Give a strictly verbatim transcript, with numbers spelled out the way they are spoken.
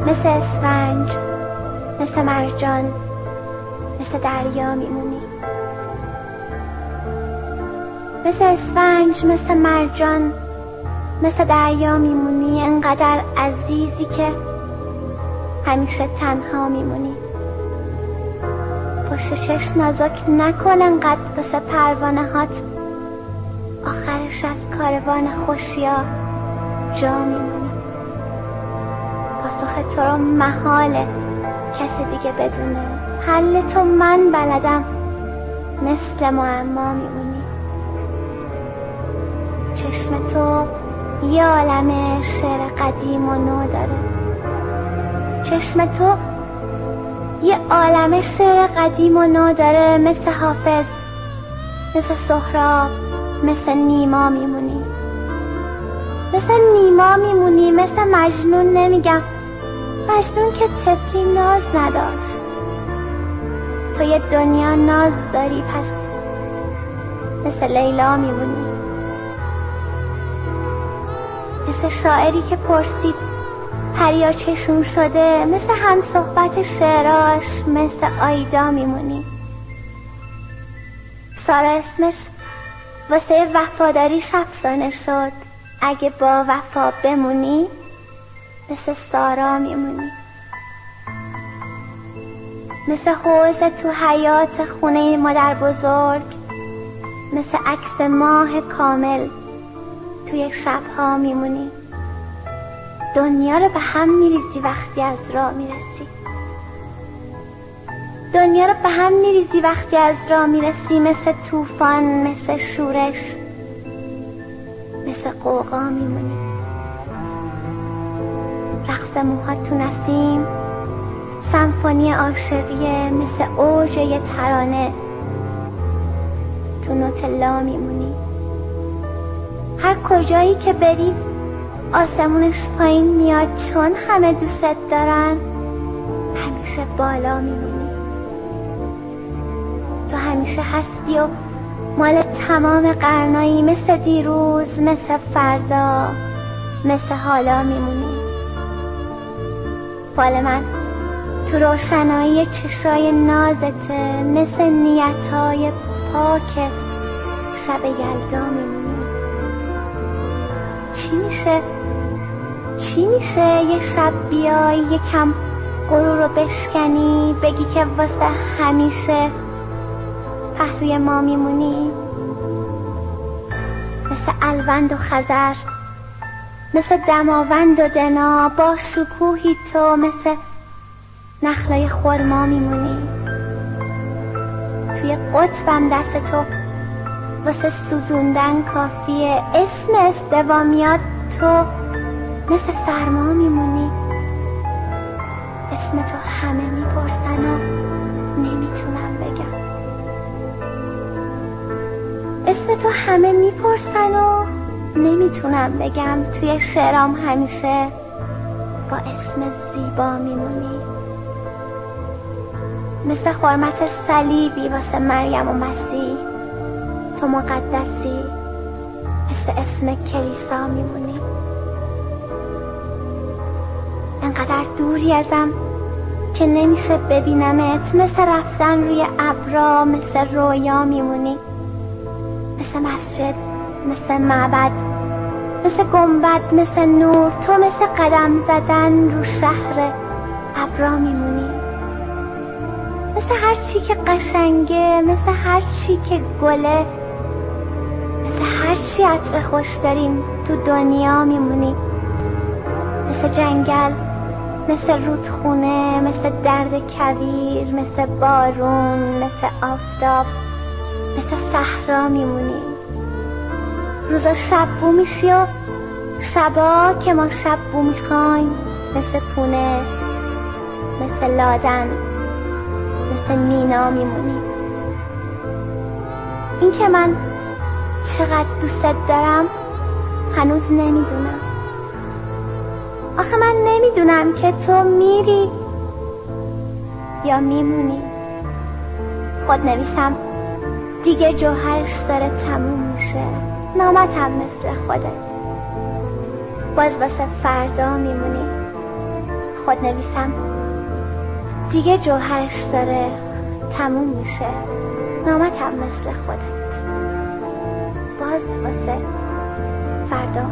مثل اسفنج، مثل مرجان، مثل دریا میمونی. مثل اسفنج، مثل مرجان، مثل دریا میمونی، انقدر عزیزی که همیشه تنها میمونی. پشت چشم نازک نکن انقدر واسه پروانه هات، آخرش از کاروان خوشیا جا میمونی. پاسخ تو رو محاله کسی دیگه بدونه، حل تو من بلدم، مثل معما میمونی. چشم تو یه عالم شعر قدیم و نو داره، چشم تو یه عالم شعر قدیم و نو داره، مثل حافظ، مثل سهراب، مثل نیما میمونی. مثل نیما میمونی، مثل مجنون نمیگم، مجنون که طفلی ناز نداشت، تو یه دنیا ناز داری، پس مثل لیلا میمونی. مثل شاعری که پرسید پریا چشون شده، مثل هم صحبت شعراش، مثل آیدا میمونی. سارا اسمش واسه وفاداریش افسانه شد، اگه با وفا بمونی مثل سارا میمونی. مثل حوض تو حیاط خونه مادر بزرگ، مثل عکس ماه کامل توی شبها میمونی. دنیا رو به هم میریزی وقتی از راه میرسی، دنیا رو به هم میریزی وقتی از راه میرسی، مثل طوفان، مثل شورش، مثل قوقا میمونی. رقص موهات تو نسیم سمفونی عاشقیه، مثل اوج یه ترانه تو نوت لا میمونی. هر کجایی که بری آسمونش پایین میاد، چون همه دوست دارن همیشه بالا میمونی. تو همیشه هستی و مال تمام قرنایی، مثل دیروز، مثل فردا، مثل حالا میمونی. فال من تو روشنایی چشای نازته، مثل نیتای پاک شب یلدا میمونی. چی میشه چی میشه یه شب بیای یکم غرور رو بشکنی، بگی که واسه همیشه پهلوی ما میمونی. مثل الوند و خزر، مثل دماوند و دنا، با شکوهی تو مثل نخلای خرما میمونی. توی قطبم دست تو واسه سوزوندن کافیه، اسم استوا میاد تو مثل سرما میمونی. اسم تو همه میپرسن و نمیتونم بگم، اسم تو همه میپرسن و نمیتونم بگم. توی شعرام همیشه با اسم زیبا میمونی. مثل حرمت صلیبی واسه مریم و مسیح، تو مقدسی، مثل اسم کلیسا میمونی. انقدر دوری ازم که نمیشه ببینمت، مثل رفتن روی ابرا، مثل رویا میمونی. مثل مسجد، مثل معبد، مثل گنبد، مثل نور، تو مثل قدم زدن رو شهر ابرا میمونی. مثل هر چی که قشنگه، مثل هر چی که گله، مثل هر چی عطر خوش داریم تو دنیا میمونی. مثل جنگل، مثل رودخونه، مثل درد کویر، مثل بارون، مثل آفتاب، مثل صحرا میمونی. روزا شب بو میشی و شبا که ما شب بو میخوایم، مثل پونه، مثل لادن، مثل مینا میمونی. این که من چقدر دوست دارم هنوز نمیدونم. آخه من نمیدونم که تو میری یا میمونی. خود نویسم دیگه جوهرش داره تموم میشه، نامتم مثل خودت، باز واسه فردا میمونی. خود نویسم دیگه جوهرش داره تموم میشه، نامتم مثل خودت، باز واسه فردا